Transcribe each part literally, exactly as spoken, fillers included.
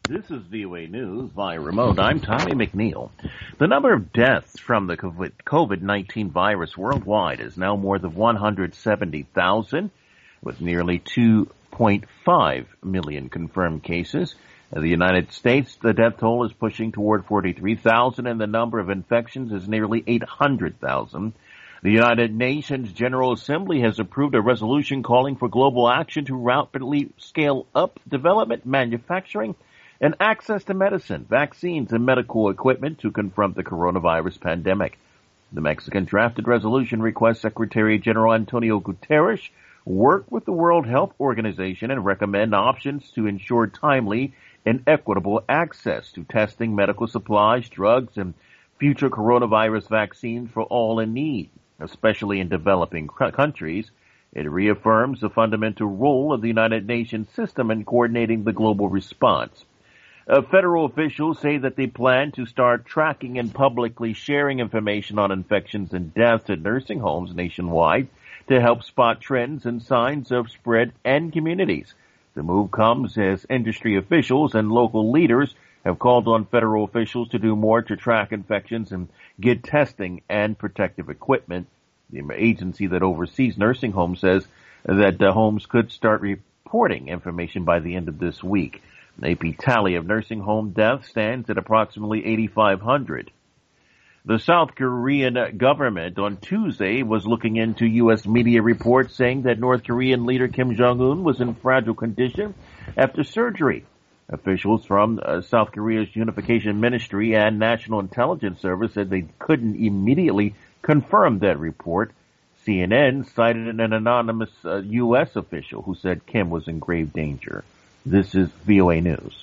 This is V O A News via remote. I'm Tommy McNeil. The number of deaths from the COVID nineteen virus worldwide is now more than one hundred seventy thousand, with nearly two point five million confirmed cases. In the United States, the death toll is pushing toward forty-three thousand, and the number of infections is nearly eight hundred thousand. The United Nations General Assembly has approved a resolution calling for global action to rapidly scale up development, manufacturing, and access to medicine, vaccines, and medical equipment to confront the coronavirus pandemic. The Mexican drafted resolution requests Secretary General Antonio Guterres work with the World Health Organization and recommend options to ensure timely and equitable access to testing, medical supplies, drugs, and future coronavirus vaccines for all in need, especially in developing countries. It reaffirms the fundamental role of the United Nations system in coordinating the global response. Uh, federal officials say that they plan to start tracking and publicly sharing information on infections and deaths at nursing homes nationwide to help spot trends and signs of spread and communities. The move comes as industry officials and local leaders have called on federal officials to do more to track infections and get testing and protective equipment. The agency that oversees nursing homes says that the homes could start reporting information by the end of this week. An A P tally of nursing home deaths stands at approximately eighty-five hundred. The South Korean government on Tuesday was looking into U S media reports saying that North Korean leader Kim Jong-un was in fragile condition after surgery. Officials from uh, South Korea's Unification Ministry and National Intelligence Service said they couldn't immediately confirm that report. C N N cited an anonymous uh, U S official who said Kim was in grave danger. This is V O A News.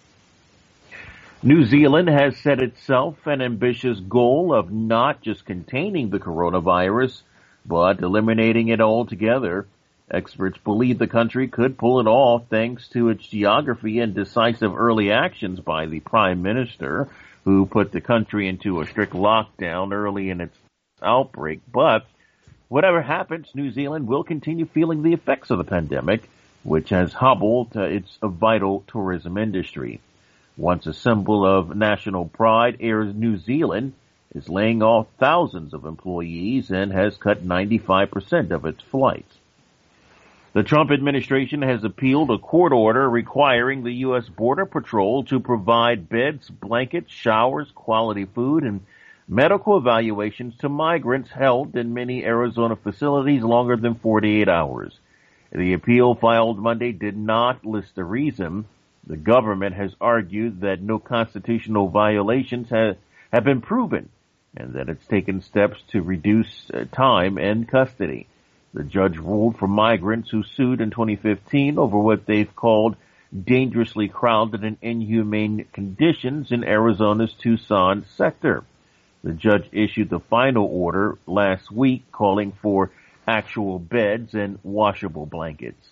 New Zealand has set itself an ambitious goal of not just containing the coronavirus, but eliminating it altogether. Experts believe the country could pull it off thanks to its geography and decisive early actions by the Prime Minister, who put the country into a strict lockdown early in its outbreak. But whatever happens, New Zealand will continue feeling the effects of the pandemic, which has hobbled uh, its vital tourism industry. Once a symbol of national pride, Air New Zealand is laying off thousands of employees and has cut ninety-five percent of its flights. The Trump administration has appealed a court order requiring the U S Border Patrol to provide beds, blankets, showers, quality food, and medical evaluations to migrants held in many Arizona facilities longer than forty-eight hours. The appeal filed Monday did not list a reason. The government has argued that no constitutional violations have, have been proven and that it's taken steps to reduce uh, time in custody. The judge ruled for migrants who sued in twenty fifteen over what they've called dangerously crowded and inhumane conditions in Arizona's Tucson sector. The judge issued the final order last week calling for actual beds and washable blankets.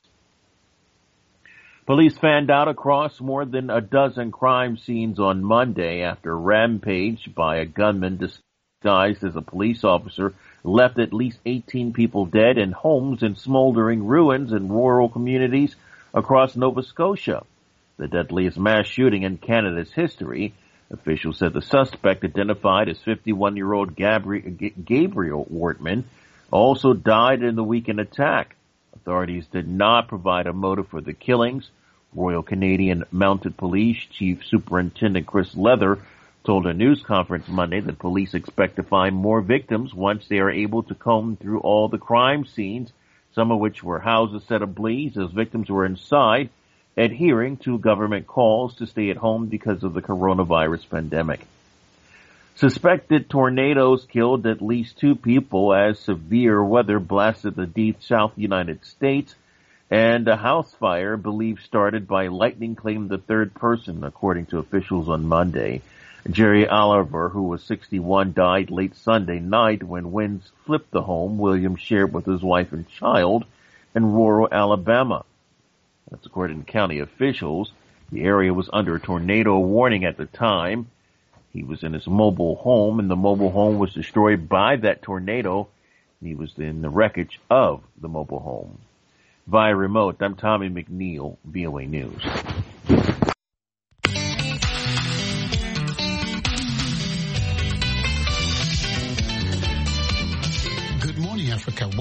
Police fanned out across more than a dozen crime scenes on Monday after a rampage by a gunman disguised as a police officer left at least eighteen people dead and homes in smoldering ruins in rural communities across Nova Scotia. The deadliest mass shooting in Canada's history. Officials said the suspect, identified as fifty-one-year-old Gabriel Wortman, also died in the weekend attack. Authorities did not provide a motive for the killings. Royal Canadian Mounted Police Chief Superintendent Chris Leather told a news conference Monday that police expect to find more victims once they are able to comb through all the crime scenes, some of which were houses set ablaze as victims were inside, adhering to government calls to stay at home because of the coronavirus pandemic. Suspected tornadoes killed at least two people as severe weather blasted the deep South United States, and a house fire believed started by lightning claimed the third person, according to officials on Monday. Jerry Oliver, who was sixty-one, died late Sunday night when winds flipped the home Williams shared with his wife and child in rural Alabama. That's according to county officials. The area was under a tornado warning at the time. He was in his mobile home, and the mobile home was destroyed by that tornado. He was in the wreckage of the mobile home. Via remote, I'm Tommy McNeil, V O A News.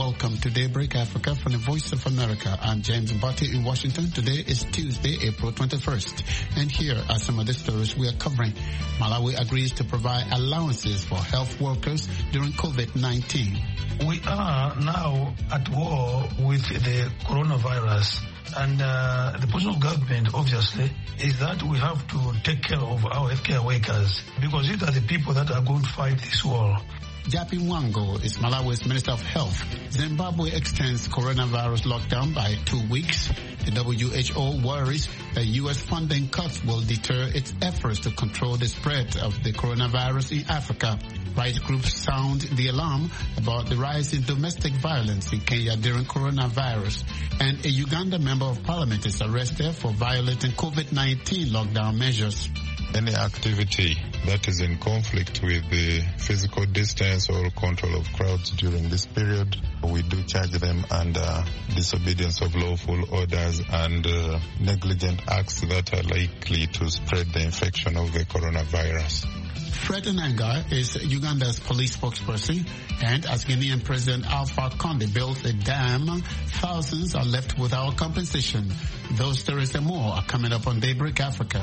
welcome to Daybreak Africa from the Voice of America. I'm James Mbati in Washington. Today is Tuesday, April twenty-first. And here are some of the stories we are covering. Malawi agrees to provide allowances for health workers during COVID nineteen. We are now at war with the coronavirus. And uh, the position of government, obviously, is that we have to take care of our healthcare workers because these are the people that are going to fight this war. Japi Mwango is Malawi's Minister of Health. Zimbabwe extends coronavirus lockdown by two weeks. The W H O worries that U S funding cuts will deter its efforts to control the spread of the coronavirus in Africa. Rights groups sound the alarm about the rise in domestic violence in Kenya during coronavirus. And a Uganda member of parliament is arrested for violating COVID nineteen lockdown measures. Any activity that is in conflict with the physical distance or control of crowds during this period, we do charge them under disobedience of lawful orders and uh, negligent acts that are likely to spread the infection of the coronavirus. Fred Enanga is Uganda's police spokesperson, and as Guinean President Alpha Conde builds a dam, thousands are left without compensation. Those stories and more are coming up on Daybreak Africa.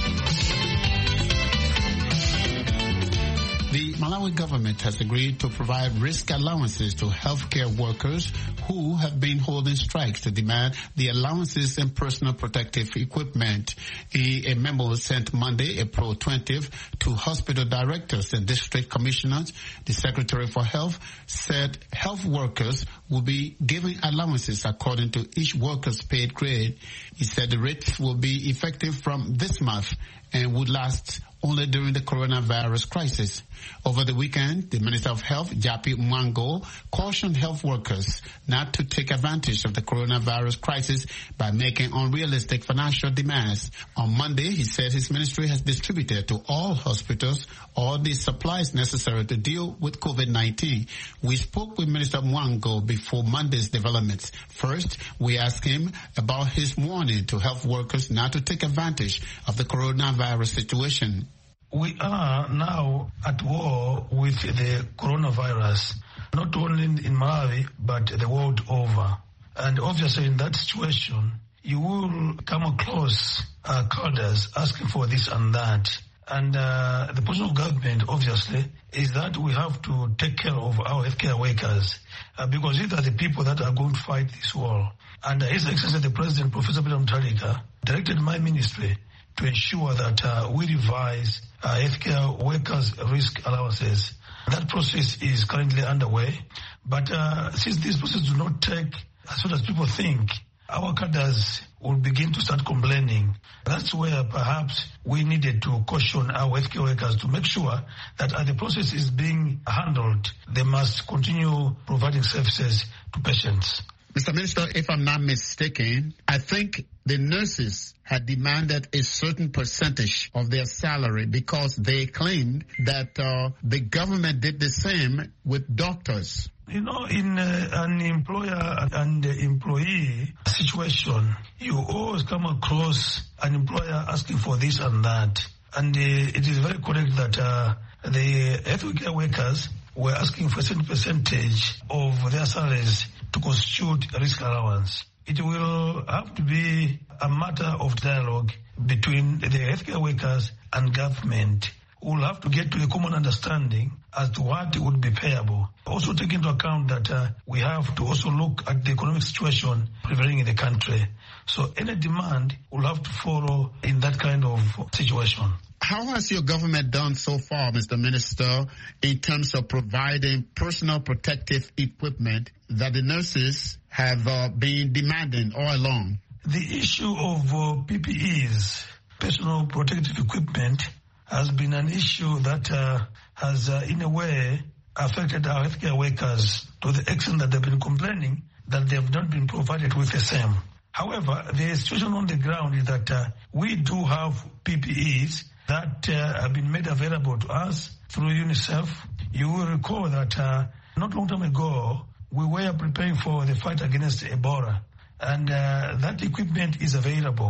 The Malawi government has agreed to provide risk allowances to healthcare workers who have been holding strikes to demand the allowances and personal protective equipment. In a memo sent Monday, April twentieth, to hospital directors and district commissioners, the Secretary for Health said health workers will be given allowances according to each worker's paid grade. He said the rates will be effective from this month and would last only during the coronavirus crisis. Over the weekend, the Minister of Health, Japi Mwango, cautioned health workers not to take advantage of the coronavirus crisis by making unrealistic financial demands. On Monday, he said his ministry has distributed to all hospitals all the supplies necessary to deal with COVID nineteen. We spoke with Minister Mwango before Monday's developments. First, we asked him about his warning to health workers not to take advantage of the coronavirus situation. We are now at war with the coronavirus, not only in Malawi, but the world over. And obviously in that situation, you will come across uh, cadres asking for this and that. And uh, the position of government, obviously, is that we have to take care of our healthcare workers uh, because these are the people that are going to fight this war. And uh, His Excellency the President, Professor Peter Mutharika, directed my ministry to ensure that uh, we revise uh, healthcare workers' risk allowances. That process is currently underway. But uh, since this process do not take as soon as people think, our cadres will begin to start complaining. That's where perhaps we needed to caution our healthcare workers to make sure that as the process is being handled, they must continue providing services to patients. Mister Minister, if I'm not mistaken, I think the nurses had demanded a certain percentage of their salary because they claimed that uh, the government did the same with doctors. You know, in uh, an employer and employee situation, you always come across an employer asking for this and that. And uh, it is very correct that uh, the healthcare workers were asking for a certain percentage of their salaries to constitute a risk allowance. It will have to be a matter of dialogue between the healthcare workers and government. We will have to get to a common understanding as to what would be payable. Also take into account that uh, we have to also look at the economic situation prevailing in the country. So any demand will have to follow in that kind of situation. How has your government done so far, Mister Minister, in terms of providing personal protective equipment that the nurses have uh, been demanding all along? The issue of uh, P P Es, personal protective equipment, has been an issue that uh, has, uh, in a way, affected our healthcare workers to the extent that they've been complaining that they have not been provided with the same. However, the situation on the ground is that uh, we do have P P Es that uh, have been made available to us through UNICEF. You will recall that uh, not long time ago, we were preparing for the fight against Ebola, and uh, that equipment is available.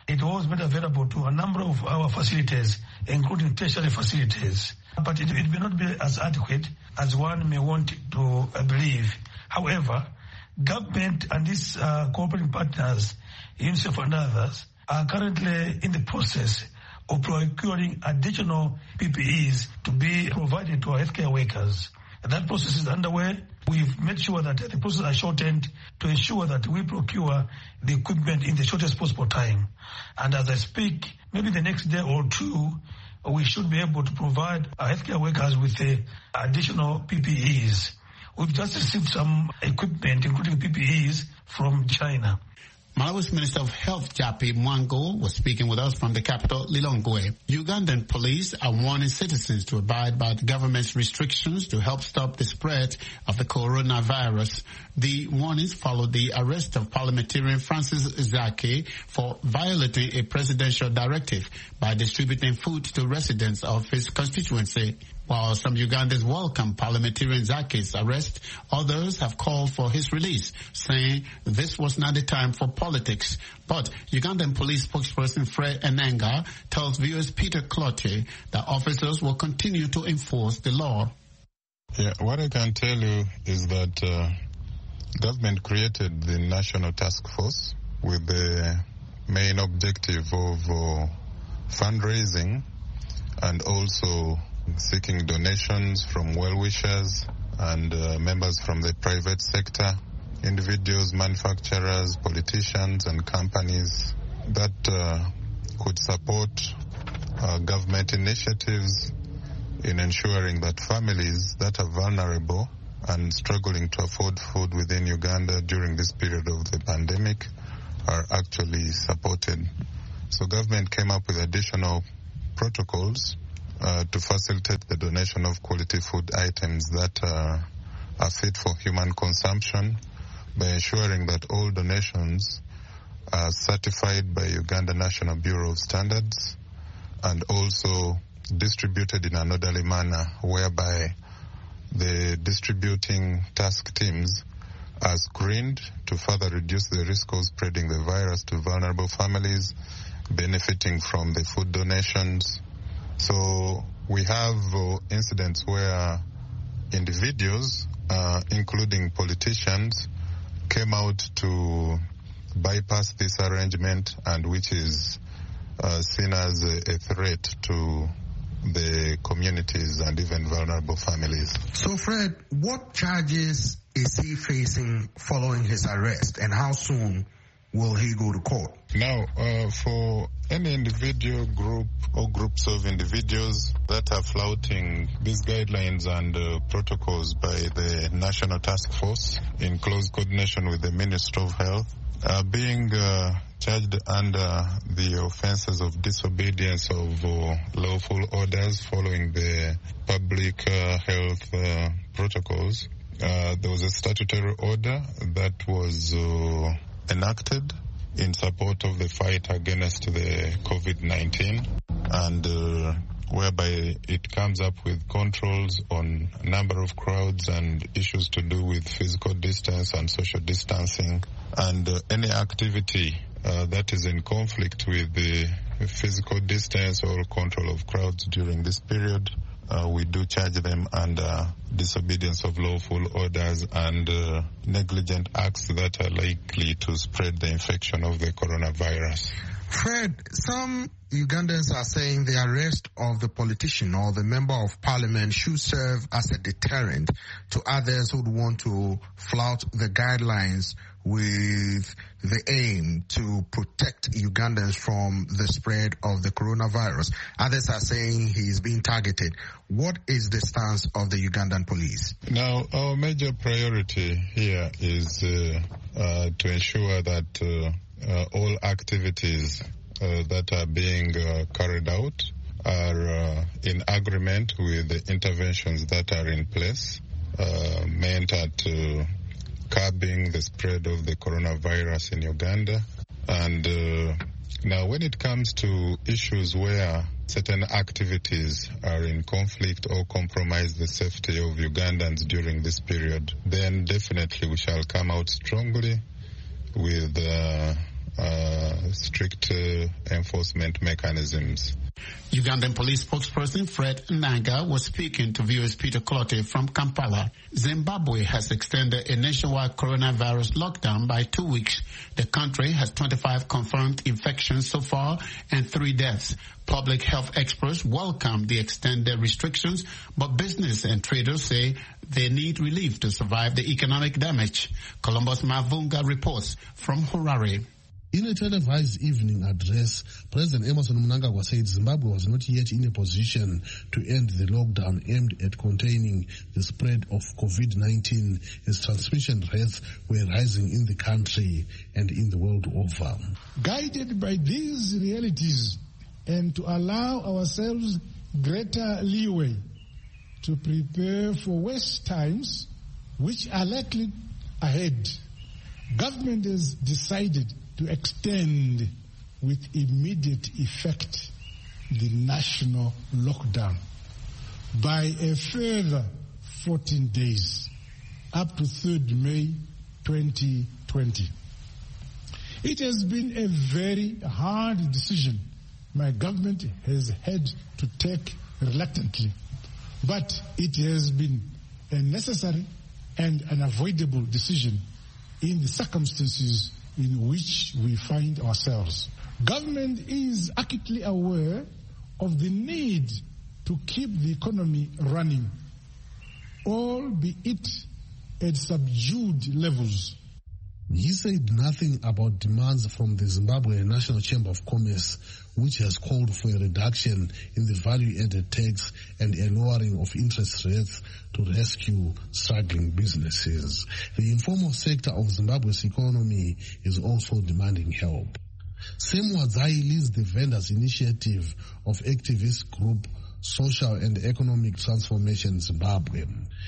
it was made available to a number of our facilities, including tertiary facilities. But it, it may not be as adequate as one may want to uh, believe. However, government and its uh, cooperating partners, UNICEF and others, are currently in the process of procuring additional P P Es to be provided to our healthcare workers. That process is underway. We've made sure that the process are shortened to ensure that we procure the equipment in the shortest possible time. And as I speak, maybe the next day or two, we should be able to provide our healthcare workers with the additional P P Es. We've just received some equipment, including P P Es, from China. Malawi's Minister of Health, Japi Mwango, was speaking with us from the capital, Lilongwe. Ugandan police are warning citizens to abide by the government's restrictions to help stop the spread of the coronavirus. The warnings followed the arrest of parliamentarian Francis Zake for violating a presidential directive by distributing food to residents of his constituency. While some Ugandans welcome parliamentarian Zake's arrest, others have called for his release, saying this was not the time for politics. But Ugandan police spokesperson Fred Enanga tells viewers Peter Clotte that officers will continue to enforce the law. Yeah, what I can tell you is that uh, government created the National Task Force with the main objective of uh, fundraising and also seeking donations from well-wishers and uh, members from the private sector, individuals, manufacturers, politicians and companies that uh, could support uh, government initiatives in ensuring that families that are vulnerable and struggling to afford food within Uganda during this period of the pandemic are actually supported. So government came up with additional protocols Uh, to facilitate the donation of quality food items that uh, are fit for human consumption by ensuring that all donations are certified by Uganda National Bureau of Standards and also distributed in an orderly manner whereby the distributing task teams are screened to further reduce the risk of spreading the virus to vulnerable families benefiting from the food donations. So we have uh, incidents where individuals, uh, including politicians, came out to bypass this arrangement, and which is uh, seen as a, a threat to the communities and even vulnerable families. So, Fred, what charges is he facing following his arrest, and how soon will he go to court? Now, uh, for any individual group or groups of individuals that are flouting these guidelines and uh, protocols by the National Task Force in close coordination with the Ministry of Health are being uh, charged under the offenses of disobedience of uh, lawful orders following the public uh, health uh, protocols. Uh, there was a statutory order that was uh, enacted in support of the fight against the COVID nineteen, and uh, whereby it comes up with controls on number of crowds and issues to do with physical distance and social distancing, and uh, any activity uh, that is in conflict with the physical distance or control of crowds during this period. Uh, we do charge them under disobedience of lawful orders and uh, negligent acts that are likely to spread the infection of the coronavirus. Fred, some Ugandans are saying the arrest of the politician or the member of parliament should serve as a deterrent to others who would want to flout the guidelines with the aim to protect Ugandans from the spread of the coronavirus. Others are saying he's being targeted. What is the stance of the Ugandan police? Now, our major priority here is uh, uh, to ensure that uh, uh, all activities uh, that are being uh, carried out are uh, in agreement with the interventions that are in place, uh, meant at uh, curbing the spread of the coronavirus in Uganda. And uh, now when it comes to issues where certain activities are in conflict or compromise the safety of Ugandans during this period, then definitely we shall come out strongly with uh, uh, strict uh, enforcement mechanisms. Ugandan police spokesperson Fred Nanga was speaking to viewers Peter Clotte from Kampala. Zimbabwe has extended a nationwide coronavirus lockdown by two weeks. The country has twenty-five confirmed infections so far and three deaths. Public health experts welcome the extended restrictions, but business and traders say they need relief to survive the economic damage. Columbus Mavunga reports from Harare. In a televised evening address, President Emmerson Mnangagwa said Zimbabwe was not yet in a position to end the lockdown aimed at containing the spread of COVID nineteen as transmission rates were rising in the country and in the world over. Guided by these realities and to allow ourselves greater leeway to prepare for worse times which are likely ahead, government has decided to extend with immediate effect the national lockdown by a further fourteen days up to third May twenty twenty. It has been a very hard decision my government has had to take reluctantly, but it has been a necessary and unavoidable decision in the circumstances in which we find ourselves. Government is acutely aware of the need to keep the economy running, albeit at subdued levels. He said nothing about demands from the Zimbabwe National Chamber of Commerce, which has called for a reduction in the value-added tax and a lowering of interest rates to rescue struggling businesses. The informal sector of Zimbabwe's economy is also demanding help. Sam Wadzai leads the Vendors Initiative of activist group Social and Economic Transformation Zimbabwe.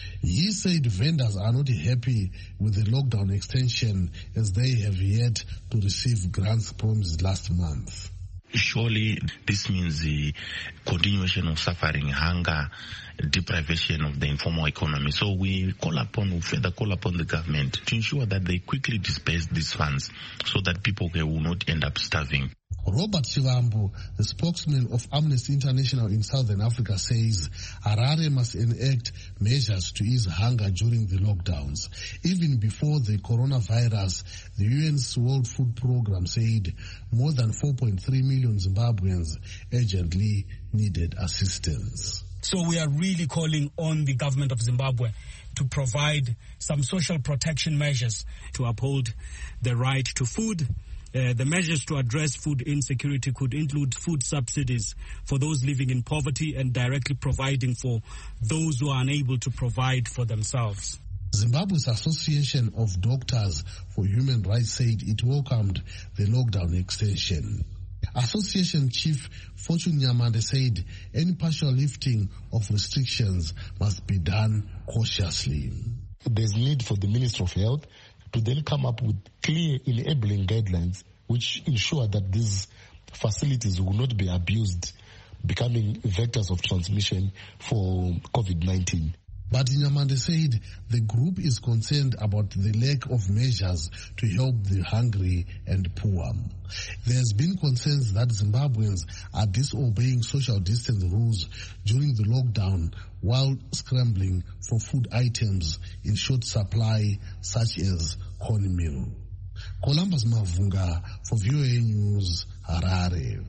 He said vendors are not happy with the lockdown extension as they have yet to receive grants promised last month. Surely this means the continuation of suffering, hunger, deprivation of the informal economy. So we call upon, we further call upon the government to ensure that they quickly disperse these funds so that people will not end up starving. Robert Chivambu, the spokesman of Amnesty International in Southern Africa, says Harare must enact measures to ease hunger during the lockdowns. Even before the coronavirus, the U N's World Food Programme said more than four point three million Zimbabweans urgently needed assistance. So we are really calling on the government of Zimbabwe to provide some social protection measures to uphold the right to food. Uh, the measures to address food insecurity could include food subsidies for those living in poverty and directly providing for those who are unable to provide for themselves. Zimbabwe's Association of Doctors for Human Rights said it welcomed the lockdown extension. Association Chief Fortune Nyamande said any partial lifting of restrictions must be done cautiously. There's need for the Ministry of Health to then come up with clear enabling guidelines which ensure that these facilities will not be abused, becoming vectors of transmission for COVID nineteen. But Nyamande said the group is concerned about the lack of measures to help the hungry and poor. There has been concerns that Zimbabweans are disobeying social distance rules during the lockdown while scrambling for food items in short supply, such as cornmeal. Columbus Mavunga for V O A News, Harare.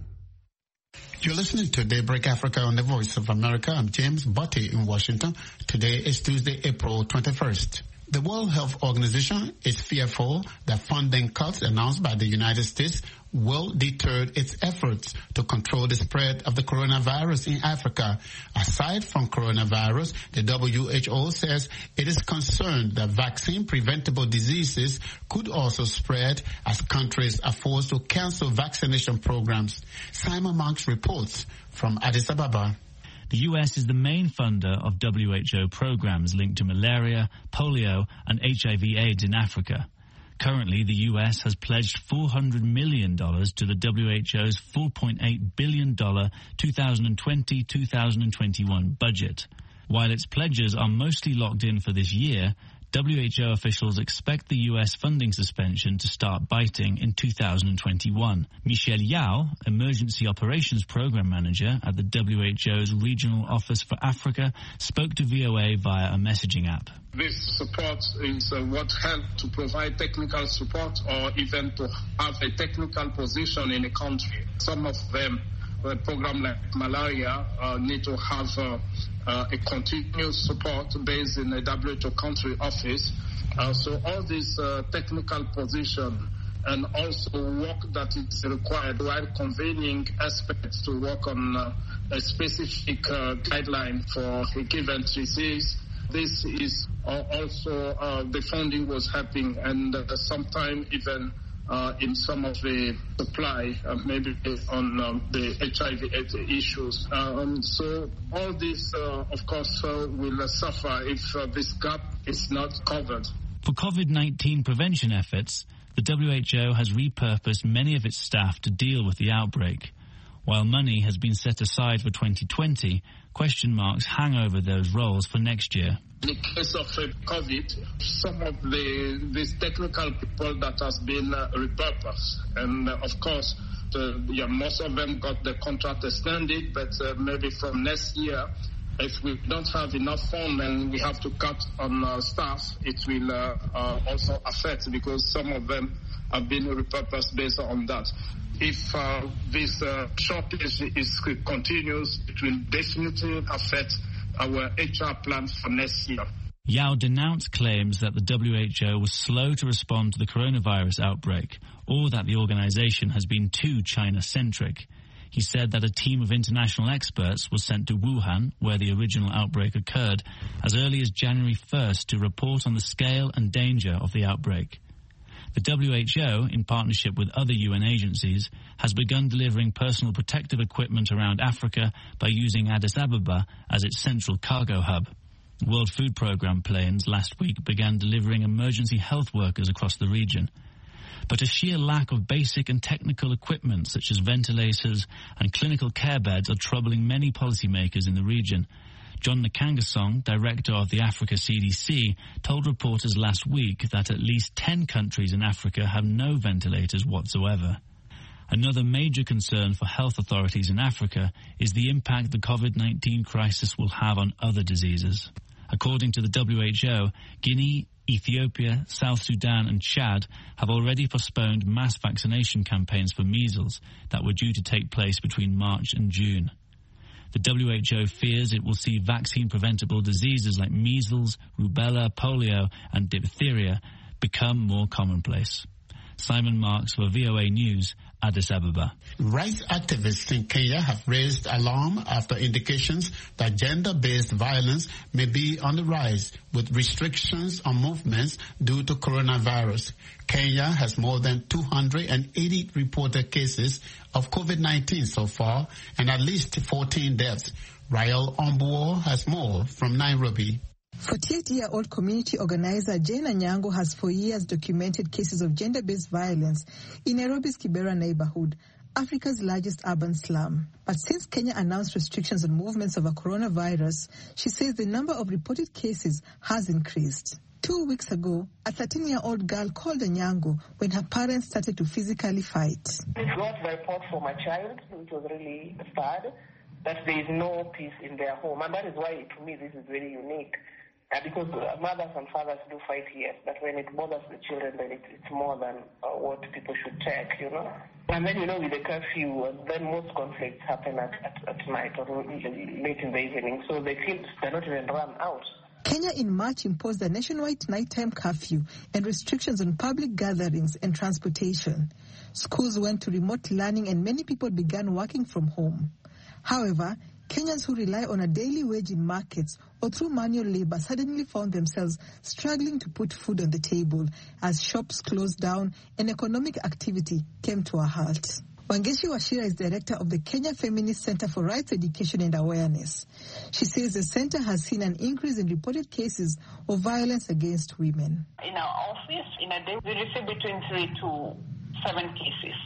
You're listening to Daybreak Africa on the Voice of America. I'm James Botti in Washington. Today is Tuesday, April twenty-first. The World Health Organization is fearful that funding cuts announced by the United States will deter its efforts to control the spread of the coronavirus in Africa. Aside from coronavirus, the W H O says it is concerned that vaccine-preventable diseases could also spread as countries are forced to cancel vaccination programs. Simon Marks reports from Addis Ababa. The U S is the main funder of W H O programs linked to malaria, polio, and H I V AIDS in Africa. Currently, the U S has pledged four hundred million dollars to the W H O's four point eight billion dollars two thousand twenty to two thousand twenty-one budget. While its pledges are mostly locked in for this year, W H O officials expect the U S funding suspension to start biting in two thousand twenty-one. Michelle Yao, Emergency Operations Program Manager at the W H O's Regional Office for Africa, spoke to V O A via a messaging app. This support is uh, what helped to provide technical support or even to have a technical position in a country. Some of them, a program like malaria, uh, need to have uh, uh, a continuous support based in a W H O country office. Uh, so all this uh, technical position and also work that is required while convening experts to work on uh, a specific uh, guideline for a given disease. This is uh, also uh, the funding was helping, and uh, sometimes even uh, in some of the supply, uh, maybe on um, the H I V AIDS issues. Um, so all this, uh, of course, uh, will uh, suffer if uh, this gap is not covered. For COVID nineteen prevention efforts, the W H O has repurposed many of its staff to deal with the outbreak. While money has been set aside for twenty twenty, question marks hang over those roles for next year. In the case of uh, COVID, some of the these technical people that has been uh, repurposed, and uh, of course, the, yeah, most of them got the contract extended, but uh, maybe from next year, if we don't have enough funds and we have to cut on uh, staff, it will uh, uh, also affect, because some of them have been repurposed based on that. If uh, this uh, shortage is continues, it will definitely affect our H R plans for next year. Yao denounced claims that the W H O was slow to respond to the coronavirus outbreak, or that the organization has been too China-centric. He said that a team of international experts was sent to Wuhan, where the original outbreak occurred, as early as January first to report on the scale and danger of the outbreak. The W H O, in partnership with other U N agencies, has begun delivering personal protective equipment around Africa by using Addis Ababa as its central cargo hub. World Food Programme planes last week began delivering emergency health workers across the region. But a sheer lack of basic and technical equipment such as ventilators and clinical care beds are troubling many policymakers in the region. John Nkangasong, director of the Africa C D C, told reporters last week that at least ten countries in Africa have no ventilators whatsoever. Another major concern for health authorities in Africa is the impact the COVID nineteen crisis will have on other diseases. According to the W H O, Guinea, Ethiopia, South Sudan and Chad have already postponed mass vaccination campaigns for measles that were due to take place between March and June. The W H O fears it will see vaccine-preventable diseases like measles, rubella, polio and diphtheria become more commonplace. Simon Marks for V O A News, Addis Ababa. Rights activists in Kenya have raised alarm after indications that gender-based violence may be on the rise with restrictions on movements due to coronavirus. Kenya has more than two hundred eighty reported cases of COVID nineteen so far and at least fourteen deaths. Rael Ombuo has more from Nairobi. forty-eight-year-old community organizer Jane Anyango has for years documented cases of gender-based violence in Nairobi's Kibera neighborhood, Africa's largest urban slum. But since Kenya announced restrictions on movements over coronavirus, she says the number of reported cases has increased. Two weeks ago, a thirteen-year-old girl called Anyango when her parents started to physically fight. It got the report for my child, which was really sad, that there is no peace in their home. And that is why, to me, this is very unique. Uh, because mothers and fathers do fight, yes, but when it bothers the children, then it, it's more than uh, what people should take, you know. And then, you know, with the curfew, uh, then most conflicts happen at, at, at night or late in the evening. So the kids, they're not even run out. Kenya in March imposed a nationwide nighttime curfew and restrictions on public gatherings and transportation. Schools went to remote learning and many people began working from home. However, Kenyans who rely on a daily wage in markets or through manual labor suddenly found themselves struggling to put food on the table as shops closed down and economic activity came to a halt. Wangeshi Wachira is director of the Kenya Feminist Center for Rights Education and Awareness. She says the center has seen an increase in reported cases of violence against women. In our office, in a day, we receive between three to seven cases.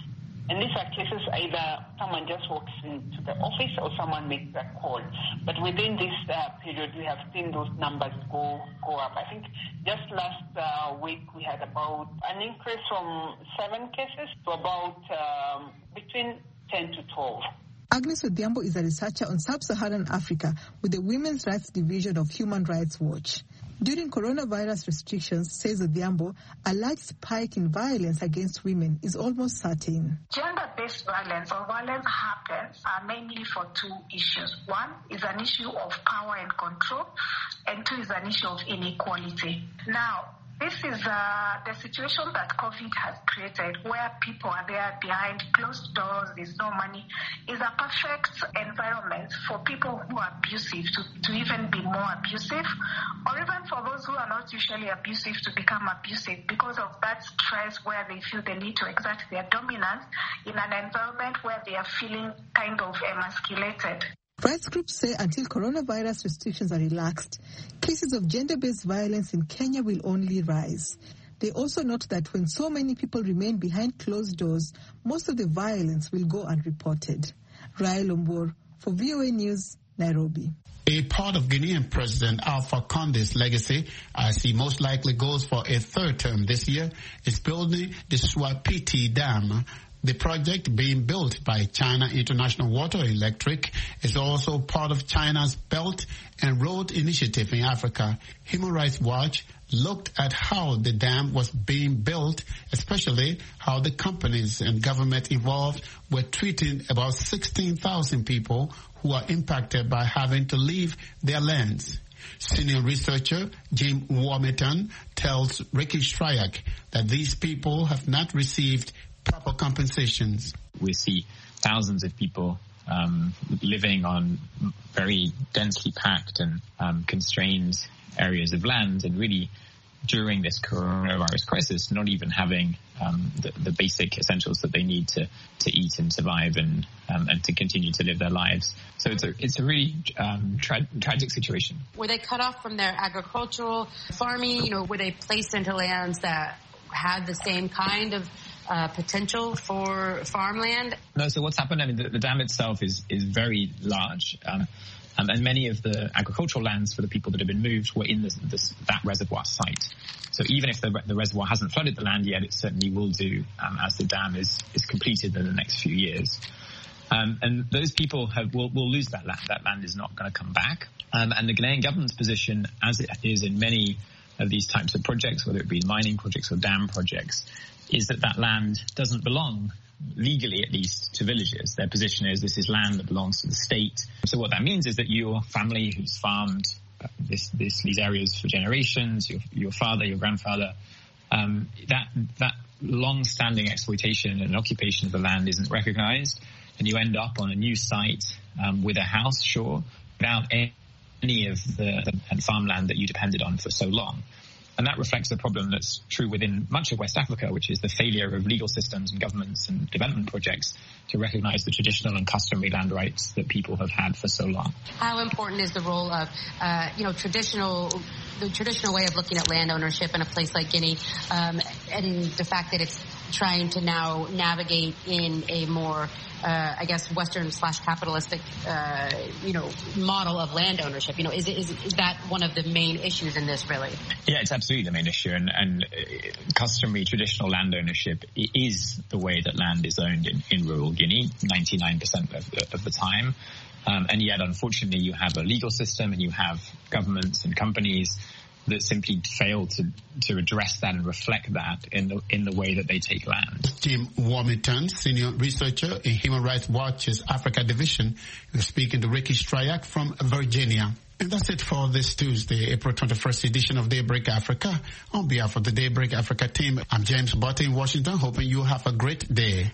And these are cases either someone just walks into the office or someone makes a call. But within this uh, period, we have seen those numbers go go up. I think just last uh, week we had about an increase from seven cases to about um, between ten to twelve. Agnes Odhiambo is a researcher on sub-Saharan Africa with the Women's Rights Division of Human Rights Watch. During coronavirus restrictions, says Odhiambo, a large spike in violence against women is almost certain. Gender-based violence or violence happens uh, mainly for two issues. One is an issue of power and control, and two is an issue of inequality. Now, this is uh, the situation that COVID has created, where people are there behind closed doors, there's no money, is a perfect environment for people who are abusive to, to even be more abusive, or even for those who are not usually abusive to become abusive because of that stress where they feel they need to exert their dominance in an environment where they are feeling kind of emasculated. Rights groups say until coronavirus restrictions are relaxed, cases of gender-based violence in Kenya will only rise. They also note that when so many people remain behind closed doors, most of the violence will go unreported. Rael Ombor for V O A News, Nairobi. A part of Guinean President Alpha Conde's legacy, as he most likely goes for a third term this year, is building the Swapiti Dam. The project being built by China International Water Electric is also part of China's Belt and Road Initiative in Africa. Human Rights Watch looked at how the dam was being built, especially how the companies and government involved were treating about sixteen thousand people who are impacted by having to leave their lands. Senior researcher Jim Warmington tells Ricky Stryak that these people have not received proper compensations. We see thousands of people um, living on very densely packed and um, constrained areas of land, and really during this coronavirus crisis, not even having um, the, the basic essentials that they need to, to eat and survive and um, and to continue to live their lives. So it's a it's a really um, tra- tragic situation. Were they cut off from their agricultural farming? You know, were they placed into lands that had the same kind of Uh, potential for farmland? No, so what's happened, I mean, the, the dam itself is, is very large. Um, um, and many of the agricultural lands for the people that have been moved were in this, this, that reservoir site. So even if the, the reservoir hasn't flooded the land yet, it certainly will do um, as the dam is, is completed in the next few years. Um, and those people have, will, will lose that land. That land is not going to come back. Um, and the Ghanaian government's position, as it is in many of these types of projects, whether it be mining projects or dam projects, is that that land doesn't belong, legally at least, to villagers. Their position is this is land that belongs to the state. So what that means is that your family who's farmed this, this, these areas for generations, your, your father, your grandfather, um, that, that long-standing exploitation and occupation of the land isn't recognized, and you end up on a new site um, with a house, sure, without any of the, the farmland that you depended on for so long. And that reflects the problem that's true within much of West Africa, which is the failure of legal systems and governments and development projects to recognize the traditional and customary land rights that people have had for so long. How important is the role of, uh, you know, traditional, the traditional way of looking at land ownership in a place like Guinea, um, and the fact that it's trying to now navigate in a more, uh, I guess, Western slash capitalistic, uh, you know, model of land ownership? You know, is, it, is, is that one of the main issues in this, really? Yeah, it's absolutely the main issue. And, and customary traditional land ownership is the way that land is owned in, in rural Guinea, ninety-nine percent of the, of the time. Um, and yet, unfortunately, you have a legal system and you have governments and companies that simply fail to, to address that and reflect that in the in the way that they take land. Jim Warmington, senior researcher in Human Rights Watch's Africa Division, is speaking to Ricky Stryak from Virginia. And that's it for this Tuesday, April twenty-first edition of Daybreak Africa. On behalf of the Daybreak Africa team, I'm James Butter in Washington, hoping you have a great day.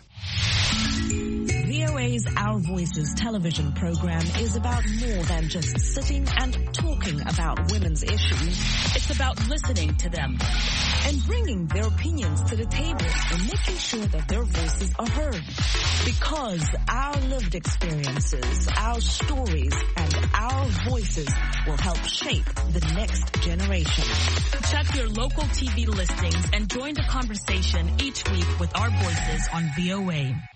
V O A's Our Voices television program is about more than just sitting and talking about women's issues. It's about listening to them and bringing their opinions to the table and making sure that their voices are heard. Because our lived experiences, our stories, and our voices will help shape the next generation. Check your local T V listings and join the conversation each week with our voices on V O A.